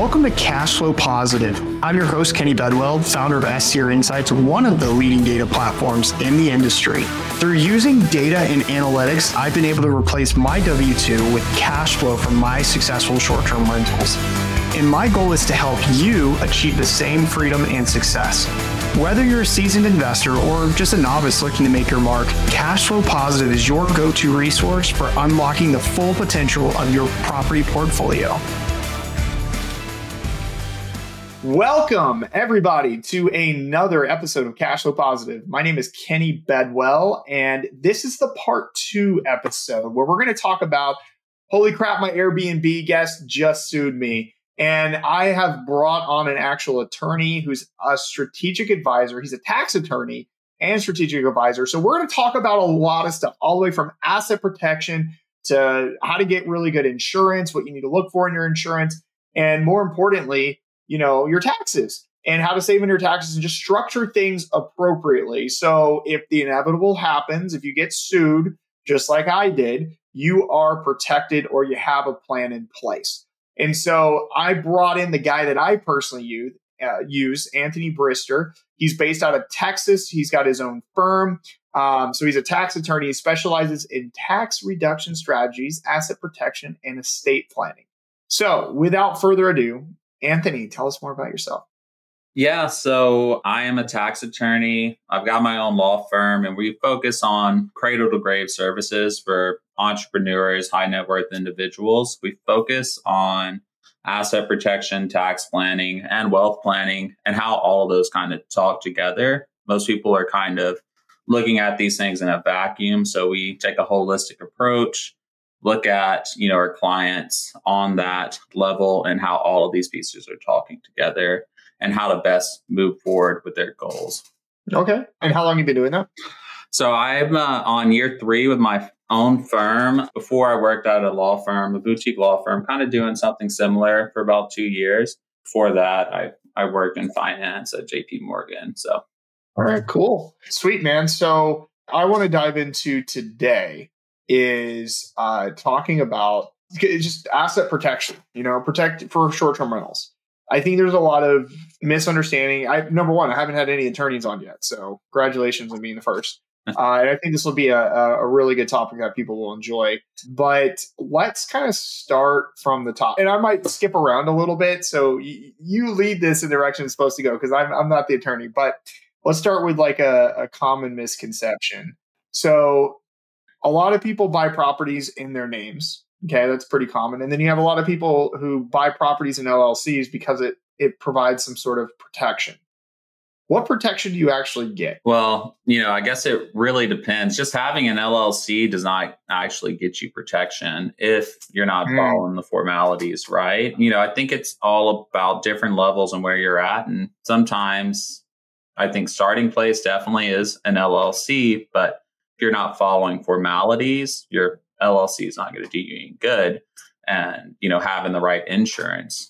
Welcome to Cash Flow Positive. I'm your host, Kenny Bedwell, founder of SCR Insights, one of the leading data platforms in the industry. Through using data and analytics, I've been able to replace my W-2 with cash flow from my successful short-term rentals. And my goal is to help you achieve the same freedom and success. Whether you're a seasoned investor or just a novice looking to make your mark, Cash Flow Positive is your go-to resource for unlocking the full potential of your property portfolio. Welcome, everybody, to another episode of Cash Flow Positive. My name is Kenny Bedwell, and this is the part 2 episode where we're going to talk about, holy crap, my Airbnb guest just sued me. And I have brought on an actual attorney who's a strategic advisor. He's a tax attorney and strategic advisor. So we're going to talk about a lot of stuff, all the way from asset protection to how to get really good insurance, what you need to look for in your insurance, and more importantly, your taxes and how to save in your taxes and just structure things appropriately. So if the inevitable happens, if you get sued, just like I did, you are protected or you have a plan in place. And so I brought in the guy that I personally use, Anthony Brister. He's based out of Texas. He's got his own firm. So he's a tax attorney. He specializes in tax reduction strategies, asset protection, and estate planning. So without further ado, Anthony, tell us more about yourself. Yeah, so I am a tax attorney. I've got my own law firm, and we focus on cradle to grave services for entrepreneurs, high net worth individuals. We focus on asset protection, tax planning, and wealth planning, and how all of those kind of talk together. Most people are kind of looking at these things in a vacuum. So we take a holistic approach, look at, our clients on that level and how all of these pieces are talking together and how to best move forward with their goals. Okay. And how long have you been doing that? So I'm on year 3 with my own firm. Before I worked at a law firm, a boutique law firm, kind of doing something similar for about 2 years. Before that, I worked in finance at JP Morgan. So. All right, cool. Sweet, man. So I want to dive into today is talking about just asset protection, protect for short-term rentals. I think there's a lot of misunderstanding. Number one, I haven't had any attorneys on yet, so congratulations on being the first. And I think this will be a really good topic that people will enjoy. But let's kind of start from the top. And I might skip around a little bit, so you lead this in the direction it's supposed to go, because I'm not the attorney. But let's start with like a common misconception. So a lot of people buy properties in their names. Okay, that's pretty common. And then you have a lot of people who buy properties in LLCs because it provides some sort of protection. What protection do you actually get? Well, I guess it really depends. Just having an LLC does not actually get you protection if you're not following the formalities, right? I think it's all about different levels and where you're at. And sometimes I think starting place definitely is an LLC, but if you're not following formalities, your LLC is not going to do you any good. And, having the right insurance,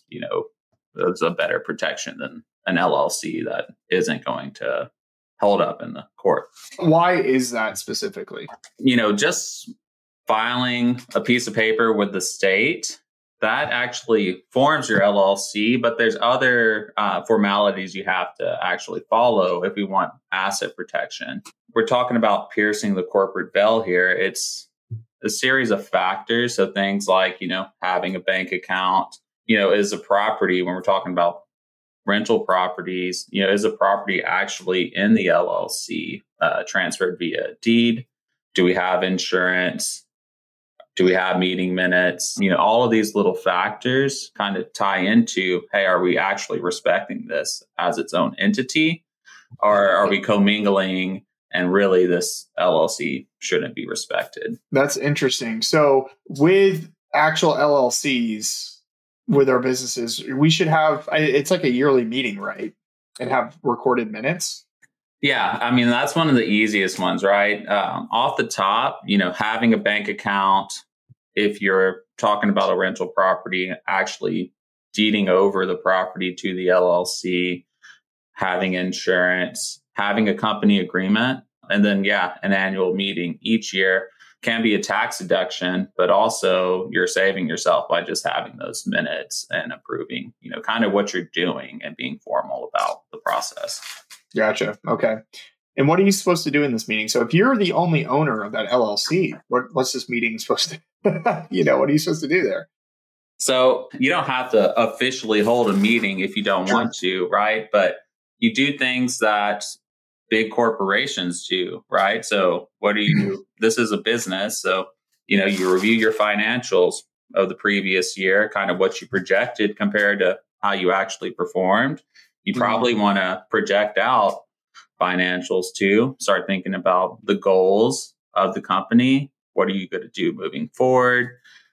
is a better protection than an LLC that isn't going to hold up in the court. Why is that specifically? Just filing a piece of paper with the state, that actually forms your LLC, but there's other formalities you have to actually follow if we want asset protection. We're talking about piercing the corporate veil here. It's a series of factors. So things like, having a bank account, is a property, when we're talking about rental properties, is a property actually in the LLC transferred via deed? Do we have insurance? Do we have meeting minutes? All of these little factors kind of tie into, hey, are we actually respecting this as its own entity? Or are we commingling and really this LLC shouldn't be respected? That's interesting. So with actual LLCs, with our businesses, we should have, it's like a yearly meeting, right? And have recorded minutes. Yeah. I mean, that's one of the easiest ones, right? Off the top, having a bank account, if you're talking about a rental property, actually deeding over the property to the LLC, having insurance, having a company agreement, and then, an annual meeting each year. can be a tax deduction, but also you're saving yourself by just having those minutes and approving, kind of what you're doing and being formal about the process. Gotcha. Okay. And what are you supposed to do in this meeting? So if you're the only owner of that LLC, what's this meeting supposed to, what are you supposed to do there? So you don't have to officially hold a meeting if you don't want to, right? But you do things that big corporations do, right? So this is a business. So, you review your financials of the previous year, kind of what you projected compared to how you actually performed. You probably want to project out financials too. Start thinking about the goals of the company. What are you going to do moving forward?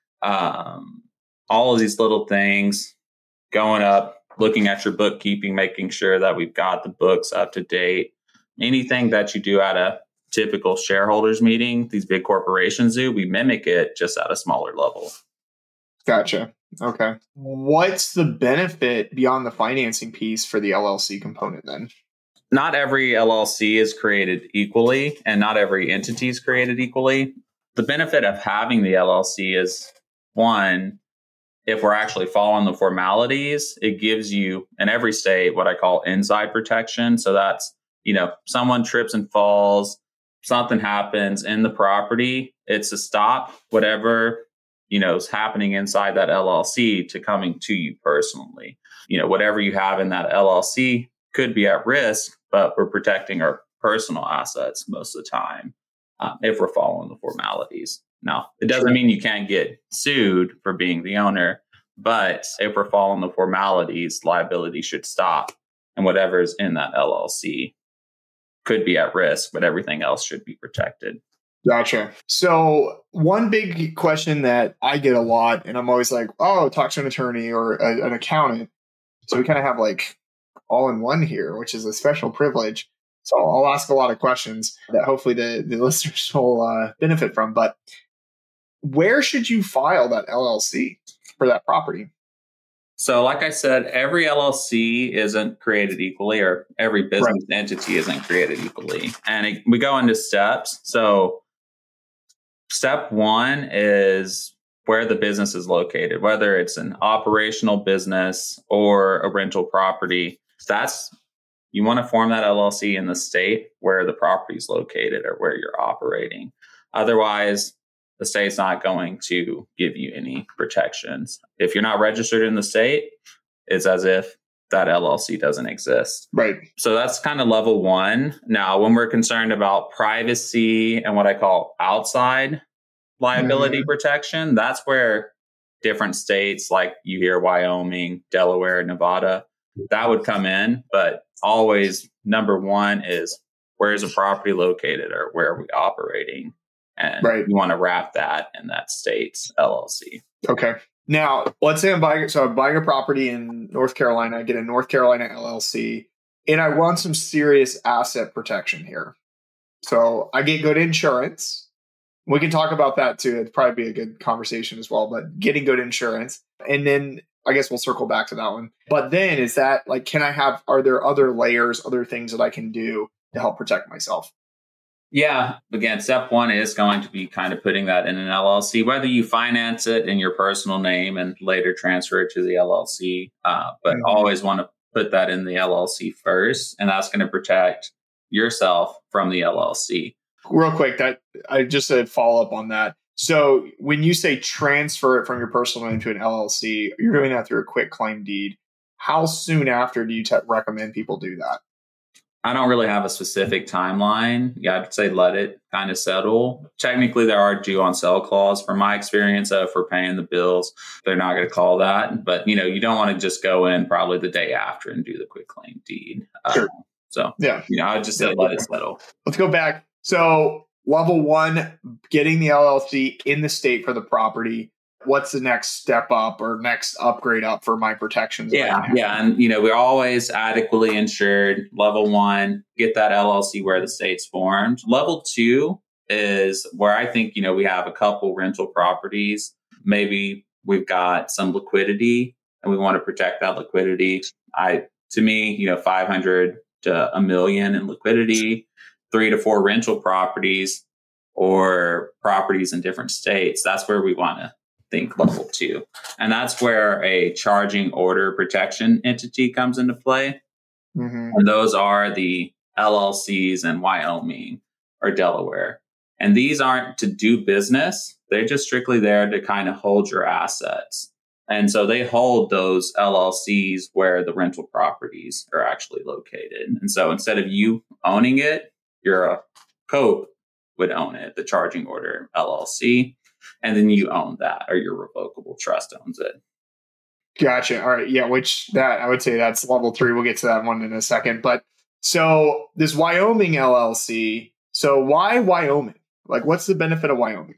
All of these little things going up, looking at your bookkeeping, making sure that we've got the books up to date. Anything that you do at a typical shareholders meeting, these big corporations do, we mimic it just at a smaller level. Gotcha. Okay. What's the benefit beyond the financing piece for the LLC component then? Not every LLC is created equally, and not every entity is created equally. The benefit of having the LLC is, one, if we're actually following the formalities, it gives you in every state what I call inside protection. So that's, someone trips and falls, something happens in the property, it's to stop whatever, is happening inside that LLC to coming to you personally. Whatever you have in that LLC could be at risk, but we're protecting our personal assets most of the time if we're following the formalities. Now, it doesn't mean you can't get sued for being the owner, but if we're following the formalities, liability should stop. And whatever's in that LLC could be at risk, but everything else should be protected. Gotcha. So one big question that I get a lot, and I'm always like, oh, talk to an attorney or an accountant. So we kind of have like all in one here, which is a special privilege. So I'll ask a lot of questions that hopefully the listeners will benefit from. But where should you file that LLC for that property? So like I said, every LLC isn't created equally, or every business entity isn't created equally. And we go into steps. So step one is where the business is located, whether it's an operational business or a rental property. You want to form that LLC in the state where the property is located or where you're operating. Otherwise, the state's not going to give you any protections. If you're not registered in the state, it's as if that LLC doesn't exist. Right. So that's kind of level one. Now, when we're concerned about privacy and what I call outside liability protection, that's where different states, like you hear Wyoming, Delaware, Nevada, that would come in. But always number one is, where is a property located or where are we operating? And you want to wrap that in that state's LLC. Okay. Now, let's say I'm buying a property in North Carolina. I get a North Carolina LLC, and I want some serious asset protection here. So I get good insurance. We can talk about that too. It'd probably be a good conversation as well, but getting good insurance. And then I guess we'll circle back to that one. But then is that like, are there other layers, other things that I can do to help protect myself? Yeah. Again, step one is going to be kind of putting that in an LLC, whether you finance it in your personal name and later transfer it to the LLC. But always want to put that in the LLC first. And that's going to protect yourself from the LLC. Real quick, that I just said follow up on that. So when you say transfer it from your personal name to an LLC, you're doing that through a quit claim deed. How soon after do you recommend people do that? I don't really have a specific timeline. Yeah, I'd say let it kind of settle. Technically, there are due on sale clause. From my experience, if we're paying the bills, they're not going to call that. But, you don't want to just go in probably the day after and do the quit claim deed. Sure. I'd just say let it settle. Let's go back. So level one, getting the LLC in the state for the property. What's the next step up or next upgrade up for my protections? Yeah. And, we're always adequately insured. Level one, get that LLC where the state's formed. Level two is where I think, we have a couple rental properties. Maybe we've got some liquidity and we want to protect that liquidity. To me, 500 to $1 million in liquidity, 3 to 4 rental properties. or properties in different states, that's where we want to think level 2. And that's where a charging order protection entity comes into play. And those are the LLCs in Wyoming or Delaware. And these aren't to do business. They're just strictly there to kind of hold your assets. And so they hold those LLCs where the rental properties are actually located. And so instead of you owning it, your COPE would own it, the charging order LLC, and then you own that, or your revocable trust owns it. Gotcha. All right. Yeah, which that I would say that's level 3. We'll get to that one in a second. But so this Wyoming LLC, so why Wyoming? Like, what's the benefit of Wyoming?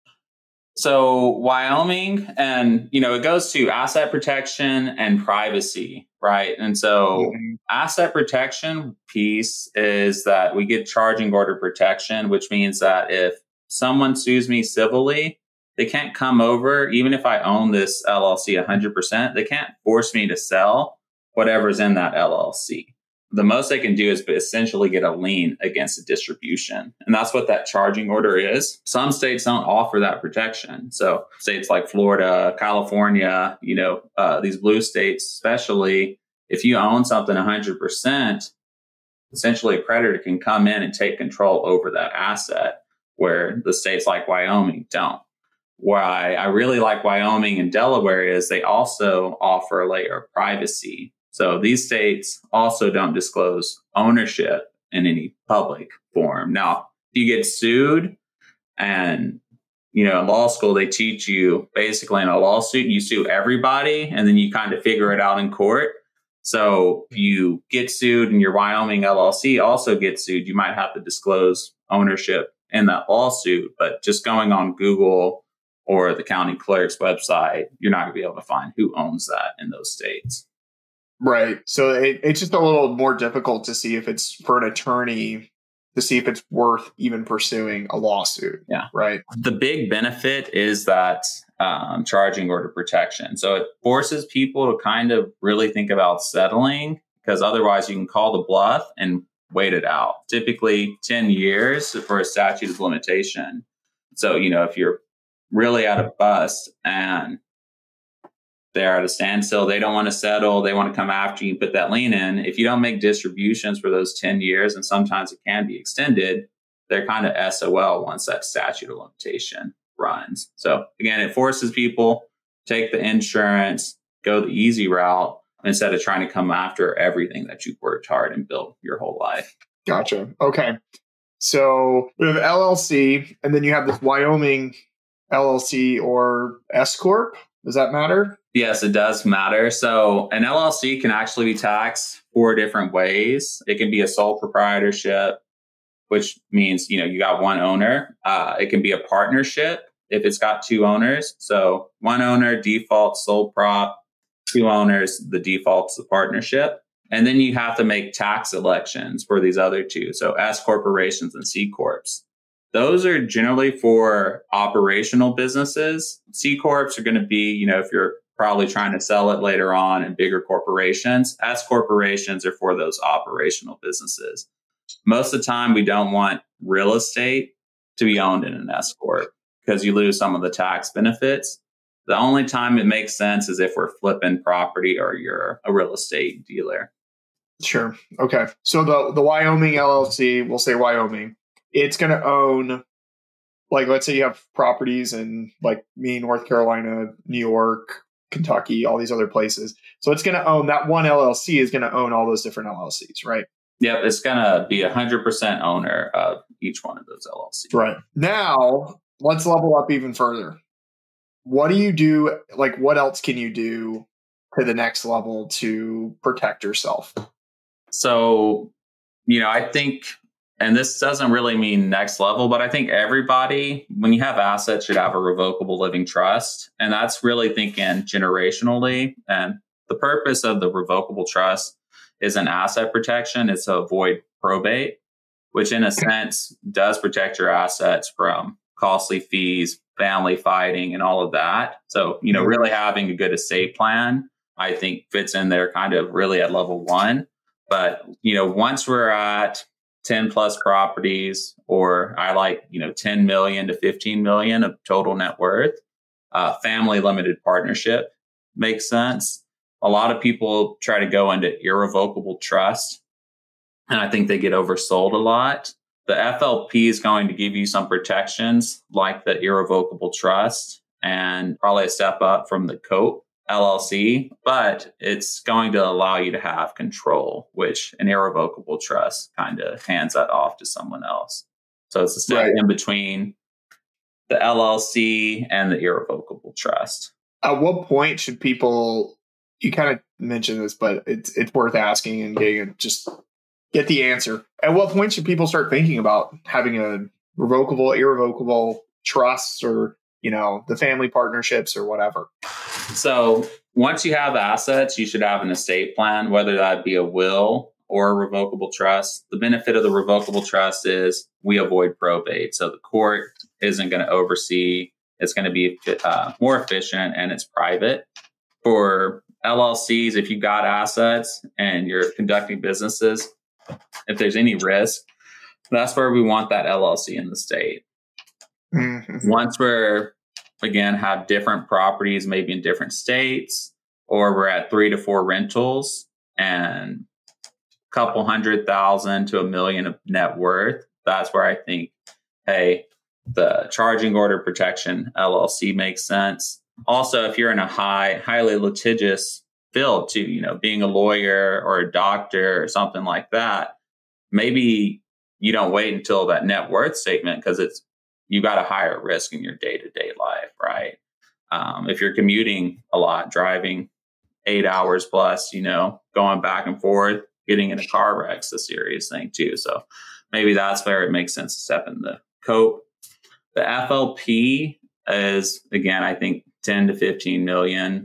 So Wyoming, and it goes to asset protection and privacy, right? And so asset protection piece is that we get charging order protection, which means that if someone sues me civilly, they can't come over, even if I own this LLC 100%, they can't force me to sell whatever's in that LLC. The most they can do is essentially get a lien against the distribution. And that's what that charging order is. Some states don't offer that protection. So states like Florida, California, these blue states, especially, if you own something 100%, essentially a creditor can come in and take control over that asset, where the states like Wyoming don't. Why I really like Wyoming and Delaware is they also offer a layer of privacy. So these states also don't disclose ownership in any public form. Now, if you get sued, and in law school, they teach you basically in a lawsuit, you sue everybody and then you kind of figure it out in court. So if you get sued and your Wyoming LLC also gets sued, you might have to disclose ownership in that lawsuit. But just going on Google or the county clerk's website, you're not going to be able to find who owns that in those states. Right. So it's just a little more difficult to see if it's for an attorney to see if it's worth even pursuing a lawsuit. Yeah. Right. The big benefit is that charging order protection. So it forces people to kind of really think about settling, because otherwise you can call the bluff and wait it out. Typically 10 years for a statute of limitation. So, if you're really at a bust and they're at a standstill, they don't want to settle, they want to come after you, put that lien in. If you don't make distributions for those 10 years, and sometimes it can be extended, they're kind of SOL once that statute of limitation runs. So again, it forces people to take the insurance, go the easy route, instead of trying to come after everything that you've worked hard and built your whole life. Gotcha. Okay. So we have LLC, and then you have this Wyoming LLC or S Corp. Does that matter? Yes, it does matter. So an LLC can actually be taxed 4 different ways. It can be a sole proprietorship, which means, you got one owner. It can be a partnership if it's got 2 owners. So one owner, default sole prop, 2 owners, the default's the partnership. And then you have to make tax elections for these other 2. So S corporations and C corps. Those are generally for operational businesses. C corps are going to be, if you're probably trying to sell it later on in bigger corporations. S corporations are for those operational businesses. Most of the time, we don't want real estate to be owned in an S corp because you lose some of the tax benefits. The only time it makes sense is if we're flipping property or you're a real estate dealer. Sure. Okay. So the Wyoming LLC, we'll say Wyoming, it's going to own, like, let's say you have properties in like me, North Carolina, New York, Kentucky, all these other places. So it's going to own, that one LLC is going to own all those different LLCs, right? Yep. It's going to be 100% owner of each one of those LLCs. Right. Now, let's level up even further. What do you do? Like, what else can you do to the next level to protect yourself? So, I think, and this doesn't really mean next level, but I think everybody, when you have assets, should have a revocable living trust. And that's really thinking generationally. And the purpose of the revocable trust is an asset protection. It's to avoid probate, which in a sense does protect your assets from costly fees, family fighting, and all of that. So, really having a good estate plan, I think fits in there kind of really at level 1. But, once we're at 10 plus properties, or I like, 10 million to 15 million of total net worth. Family limited partnership makes sense. A lot of people try to go into irrevocable trust, and I think they get oversold a lot. The FLP is going to give you some protections like the irrevocable trust and probably a step up from the COPE LLC, but it's going to allow you to have control, which an irrevocable trust kind of hands that off to someone else. So it's a step in between the LLC and the irrevocable trust. At what point should people, you kind of mentioned this, but it's worth asking and just get the answer. At what point should people start thinking about having a revocable, irrevocable trust, or, the family partnerships or whatever? So once you have assets, you should have an estate plan, whether that be a will or a revocable trust. The benefit of the revocable trust is we avoid probate. So the court isn't going to oversee. It's going to be more efficient, and it's private. For LLCs, if you've got assets and you're conducting businesses, if there's any risk, that's where we want that LLC in the state. Mm-hmm. Once we're, again, have different properties, maybe in different states, or we're at 3 to 4 rentals and a couple $100,000 to $1 million of net worth, that's where I think, hey, the charging order protection LLC makes sense. Also, if you're in a highly litigious field too, being a lawyer or a doctor or something like that, maybe you don't wait until that net worth statement, because you got a higher risk in your day-to-day life, right? If you're commuting a lot, driving 8 hours plus, going back and forth, getting in a car wreck's a serious thing too. So maybe that's where it makes sense to step in the COPE. The FLP is, again, I think 10 to 15 million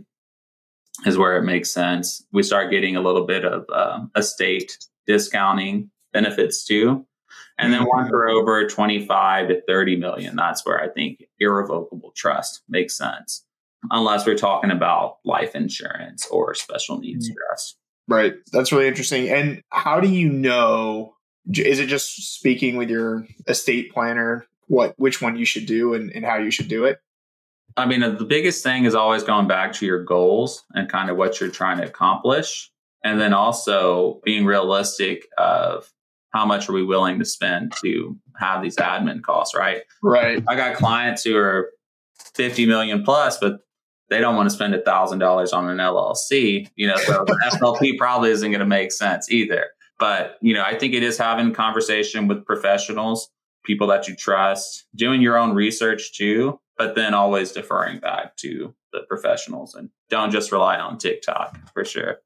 is where it makes sense. We start getting a little bit of estate discounting benefits too. And then once we're over 25 to 30 million, that's where I think irrevocable trust makes sense, unless we're talking about life insurance or special needs trust. Right. That's really interesting. And how do you know, is it just speaking with your estate planner, which one you should do and how you should do it? I mean, the biggest thing is always going back to your goals and kind of what you're trying to accomplish. And then also being realistic of how much are we willing to spend to have these admin costs, right? Right. I got clients who are 50 million plus, but they don't want to spend $1,000 on an LLC, so the FLP probably isn't going to make sense either. But, I think it is having a conversation with professionals, people that you trust, doing your own research too, but then always deferring back to the professionals, and don't just rely on TikTok for sure.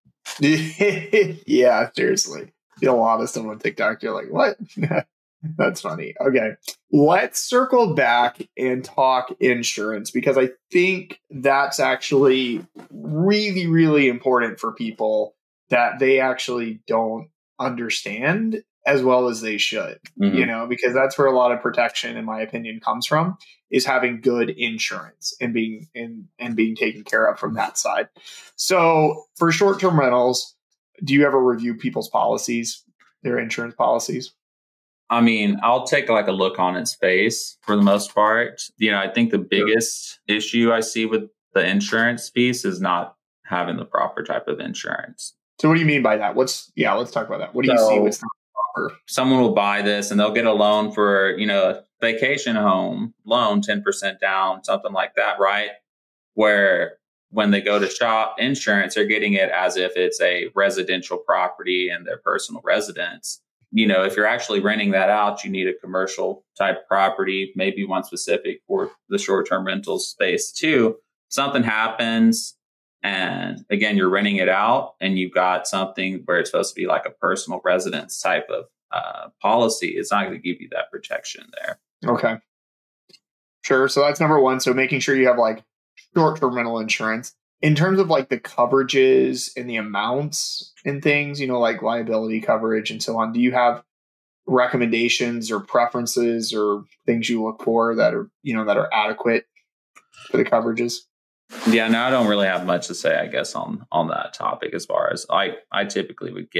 Yeah, seriously. A lot of stuff on TikTok, you're like, what? That's funny. Okay. Let's circle back and talk insurance, because I think that's actually really, really important for people that they actually don't understand as well as they should, because that's where a lot of protection, in my opinion, comes from, is having good insurance and being taken care of from that side. So for short-term rentals, do you ever review people's policies, their insurance policies? I mean, I'll take a look on its face for the most part. I think the biggest issue I see with the insurance piece is not having the proper type of insurance. So what do you mean by that? Let's talk about that. What do you see with proper? Someone will buy this and they'll get a loan for, a vacation home loan, 10% down, something like that, right? Where when they go to shop insurance, they're getting it as if it's a residential property and their personal residence. If you're actually renting that out, you need a commercial type property, maybe one specific for the short-term rental space too. Something happens, and again, you're renting it out and you've got something where it's supposed to be like a personal residence type of policy. It's not going to give you that protection there. Okay. Sure. So that's number one. So making sure you have short-term rental insurance. In terms of the coverages and the amounts and things, like liability coverage and so on, do you have recommendations or preferences or things you look for that are, that are adequate for the coverages? Yeah, no, I don't really have much to say, I guess, on that topic, as far as I typically would get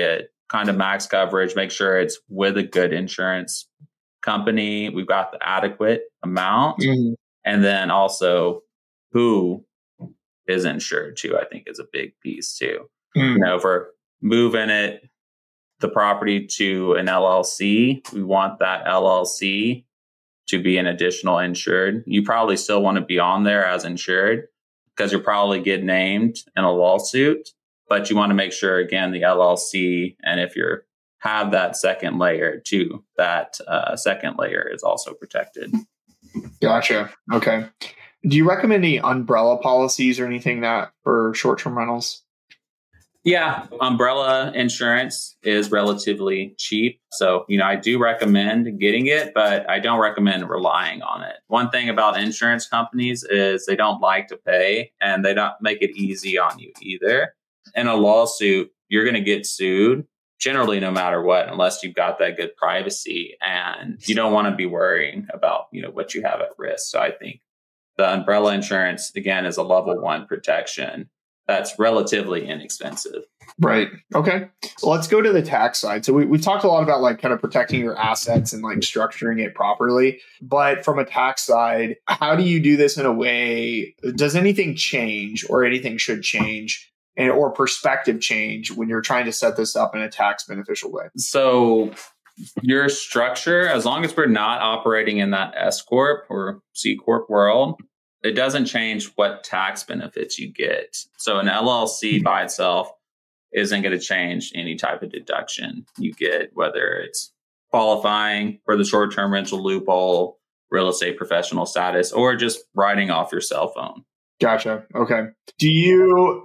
kind of max coverage, make sure it's with a good insurance company. We've got the adequate amount. Mhm. And then also who is insured too, I think is a big piece too. If we're moving the property to an LLC, we want that LLC to be an additional insured. You probably still want to be on there as insured because you'll probably get named in a lawsuit, but you want to make sure, again, the LLC, and if you have that second layer too, that second layer is also protected. Gotcha. Okay. Do you recommend any umbrella policies or anything that for short-term rentals? Yeah, umbrella insurance is relatively cheap. So, I do recommend getting it, but I don't recommend relying on it. One thing about insurance companies is they don't like to pay and they don't make it easy on you either. In a lawsuit, you're going to get sued generally no matter what, unless you've got that good privacy and you don't want to be worrying about, what you have at risk. So I think the umbrella insurance, again, is a level 1 protection that's relatively inexpensive. Right. Okay. Well, let's go to the tax side. So we've talked a lot about like kind of protecting your assets and like structuring it properly. But from a tax side, how do you do this in a way? Does anything change or anything should change or perspective change when you're trying to set this up in a tax beneficial way? So your structure, as long as we're not operating in that S Corp or C Corp world, it doesn't change what tax benefits you get. So an LLC by itself isn't going to change any type of deduction you get, whether it's qualifying for the short-term rental loophole, real estate professional status, or just writing off your cell phone. Gotcha. Okay. Do you,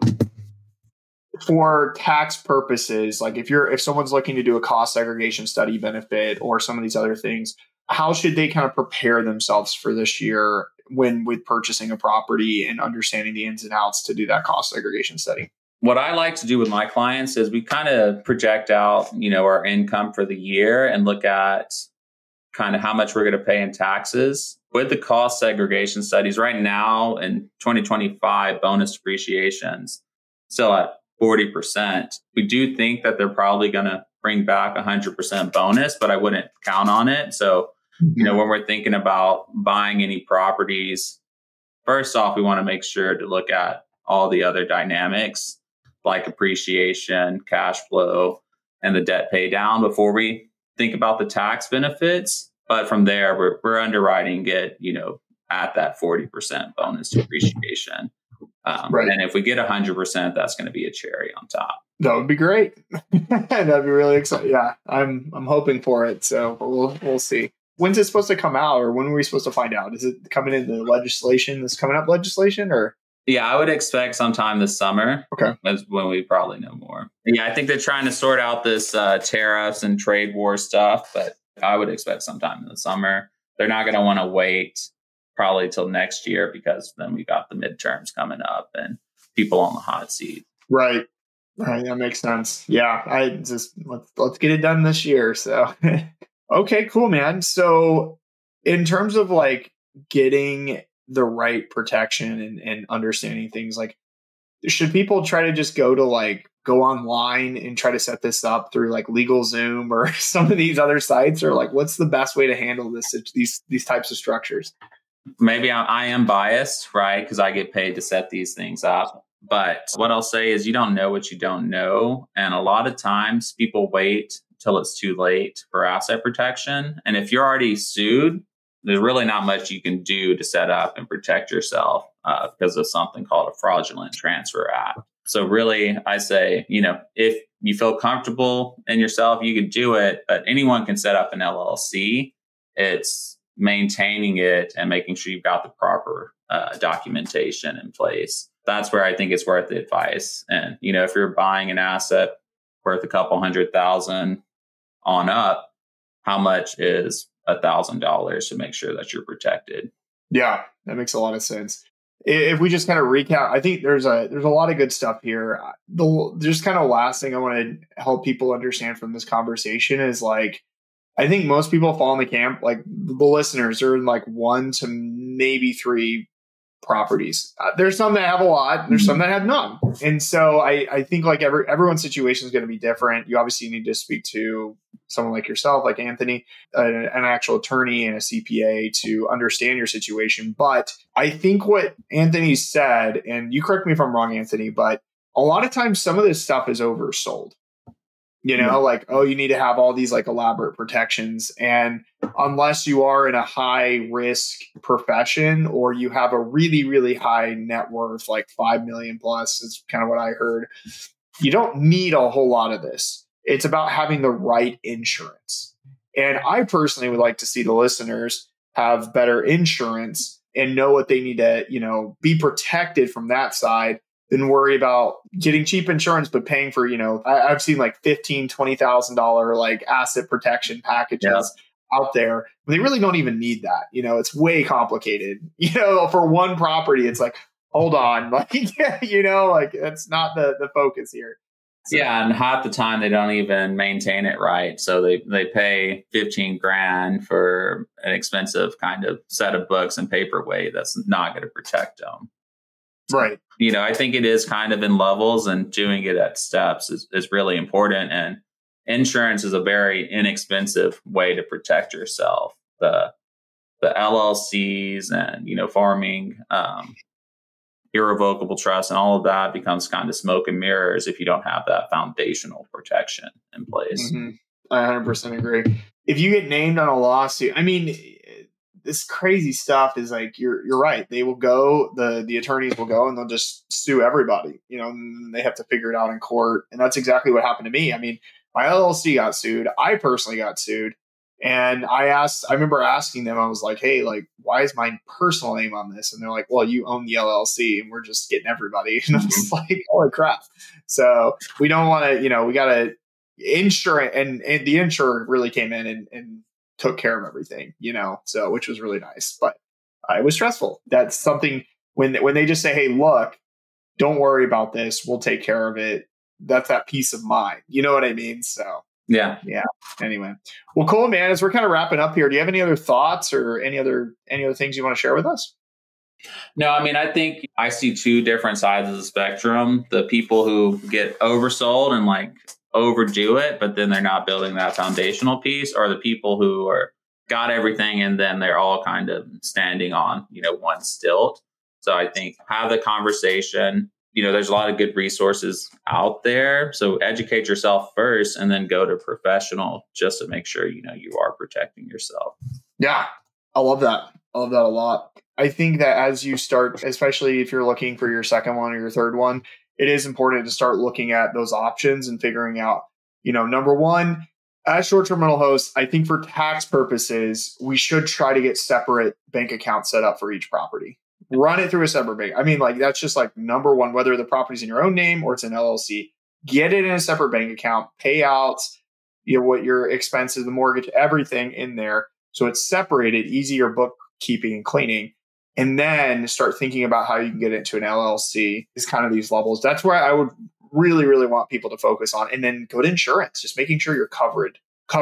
for tax purposes, like if someone's looking to do a cost segregation study benefit or some of these other things, how should they kind of prepare themselves for this year with purchasing a property and understanding the ins and outs to do that cost segregation study? What I like to do with my clients is we kind of project out, our income for the year and look at kind of how much we're going to pay in taxes. With the cost segregation studies right now in 2025, bonus depreciation's still at 40%. We do think that they're probably going to bring back 100% bonus, but I wouldn't count on it. So, when we're thinking about buying any properties, first off, we want to make sure to look at all the other dynamics like appreciation, cash flow, and the debt pay down before we think about the tax benefits. But from there, we're underwriting it, at that 40% bonus depreciation. Right. And if we get 100%, that's going to be a cherry on top. That would be great. That'd be really exciting. Yeah, I'm hoping for it. So we'll see. When's it supposed to come out, or when are we supposed to find out? Is it coming in the legislation? This coming up legislation, or? Yeah, I would expect sometime this summer. Okay, that's when we probably know more. Yeah, I think they're trying to sort out this tariffs and trade war stuff, but I would expect sometime in the summer. They're not going to want to wait probably till next year because then we got the midterms coming up and people on the hot seat. Right. That makes sense. Yeah, I just let's get it done this year. So, okay, cool, man. So, in terms of like getting the right protection and understanding things, like should people try to just go online and try to set this up through like LegalZoom or some of these other sites, or like what's the best way to handle these types of structures? Maybe I am biased, right? Because I get paid to set these things up. But what I'll say is you don't know what you don't know. And a lot of times people wait till it's too late for asset protection. And if you're already sued, there's really not much you can do to set up and protect yourself because of something called a fraudulent transfer act. So really, I say, if you feel comfortable in yourself, you can do it. But anyone can set up an LLC. It's maintaining it and making sure you've got the proper documentation in place. That's where I think it's worth the advice. And, if you're buying an asset worth a couple $100,000 on up, how much is $1,000 to make sure that you're protected? Yeah, that makes a lot of sense. If we just kind of recap, I think there's a lot of good stuff here. Just kind of last thing I want to help people understand from this conversation is like, I think most people fall in the camp, like the listeners are in like 1 to maybe 3 properties. There's some that have a lot, there's some that have none. And so I think like everyone's situation is going to be different. You obviously need to speak to someone like yourself, like Anthony, an actual attorney and a CPA to understand your situation. But I think what Anthony said, and you correct me if I'm wrong, Anthony, but a lot of times some of this stuff is oversold. Like, oh, you need to have all these like elaborate protections. And unless you are in a high risk profession or you have a really, really high net worth, like 5 million plus is kind of what I heard, you don't need a whole lot of this. It's about having the right insurance. And I personally would like to see the listeners have better insurance and know what they need to, be protected from that side than worry about getting cheap insurance, but paying for, I've seen like $15,000, $20,000 like asset protection packages out there. But they really don't even need that. It's way complicated. For one property, it's like, hold on, like, that's not the focus here. So, yeah, and half the time they don't even maintain it right. So they pay $15,000 for an expensive kind of set of books and paperweight that's not going to protect them. Right. I think it is kind of in levels, and doing it at steps is really important. And insurance is a very inexpensive way to protect yourself. The LLCs and, farming, irrevocable trust and all of that becomes kind of smoke and mirrors if you don't have that foundational protection in place. Mm-hmm. I 100% agree. If you get named on a lawsuit, this crazy stuff is like, you're right. They will go, the attorneys will go and they'll just sue everybody, and they have to figure it out in court. And that's exactly what happened to me. My LLC got sued. I personally got sued. And I remember asking them, I was like, hey, like, why is my personal name on this? And they're like, well, you own the LLC and we're just getting everybody. And I'm just like, holy crap. So we don't want to, we got to insure it. And the insurer really came in and took care of everything, so which was really nice, but it was stressful. That's something when they just say, hey, look, don't worry about this, we'll take care of it. That's that peace of mind. You know what I mean? So yeah. Anyway, well, cool, man. As we're kind of wrapping up here, do you have any other thoughts or any other things you want to share with us? No, I think I see two different sides of the spectrum. The people who get oversold and like overdo it, but then they're not building that foundational piece, or the people who got everything and then they're all kind of standing on, one stilt. So I think have the conversation. There's a lot of good resources out there. So educate yourself first and then go to professional just to make sure, you are protecting yourself. Yeah, I love that. I love that a lot. I think that as you start, especially if you're looking for your second one or your third one, it is important to start looking at those options and figuring out, number one, as short-term rental hosts, I think for tax purposes, we should try to get separate bank accounts set up for each property. Run it through a separate bank. That's just like number one, whether the property's in your own name or it's an LLC, get it in a separate bank account, payouts, what your expenses, the mortgage, everything in there. So it's separated, easier bookkeeping and cleaning. And then start thinking about how you can get it into an LLC, is kind of these levels. That's where I would really, really want people to focus on. And then go to insurance, just making sure you're covered.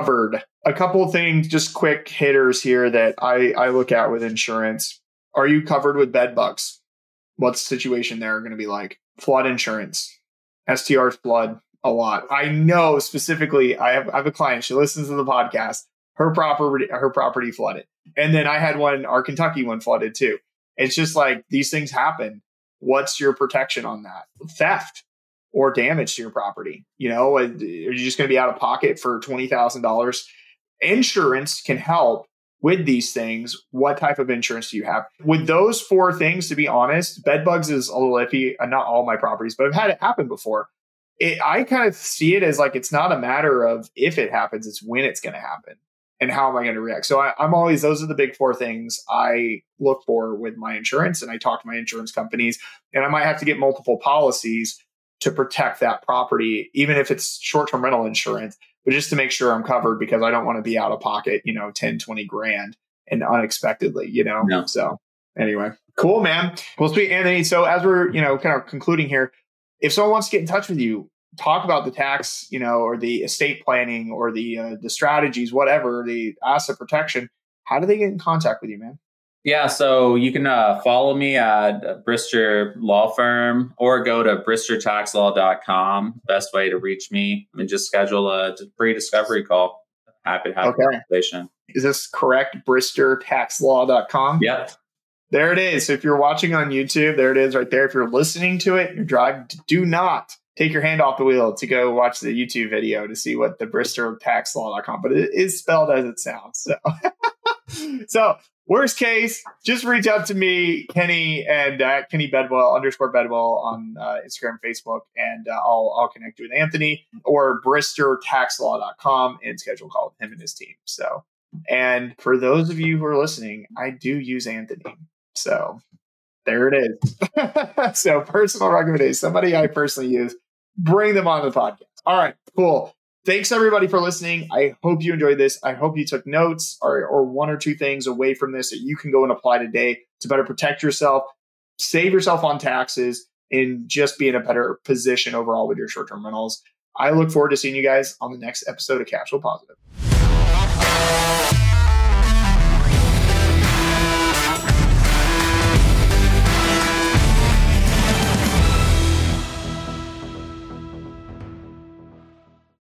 A couple of things, just quick hitters here that I look at with insurance. Are you covered with bed bugs? What's the situation there going to be like? Flood insurance, STR flood a lot. I know specifically, I have a client, she listens to the podcast. Her property flooded. And then I had our Kentucky one flooded too. It's just like these things happen. What's your protection on that? Theft or damage to your property? Are you just going to be out of pocket for $20,000? Insurance can help with these things. What type of insurance do you have? With those four things, to be honest, bed bugs is a little iffy. Not all my properties, but I've had it happen before. I kind of see it as like, it's not a matter of if it happens, it's when it's going to happen. And how am I going to react? So I'm always, those are the big four things I look for with my insurance. And I talk to my insurance companies, and I might have to get multiple policies to protect that property, even if it's short-term rental insurance, but just to make sure I'm covered, because I don't want to be out of pocket, 10, 20 grand and unexpectedly, No. So anyway, cool, man. Well, sweet, Anthony. So as we're, kind of concluding here, if someone wants to get in touch with you, talk about the tax, or the estate planning or the strategies, whatever, the asset protection, how do they get in contact with you, man? Yeah, so you can follow me at Brister Law Firm or go to bristertaxlaw.com. Best way to reach me and just schedule a free discovery call. Happy to have a conversation. Is this correct? bristertaxlaw.com? Yep. There it is. So if you're watching on YouTube, there it is right there. If you're listening to it, you're driving, do not take your hand off the wheel to go watch the YouTube video to see what the bristertaxlaw.com, but it is spelled as it sounds. So worst case, just reach out to me, Kenny, and Kenny Bedwell _Bedwell on Instagram, Facebook, and I'll connect you with Anthony or bristertaxlaw.com and schedule a call with him and his team. So, and for those of you who are listening, I do use Anthony. So there it is. So personal recommendation, somebody I personally use, bring them on the podcast. All right, cool. Thanks everybody for listening. I hope you enjoyed this. I hope you took notes or one or two things away from this that you can go and apply today to better protect yourself, save yourself on taxes, and just be in a better position overall with your short-term rentals. I look forward to seeing you guys on the next episode of Cash Flow Positive.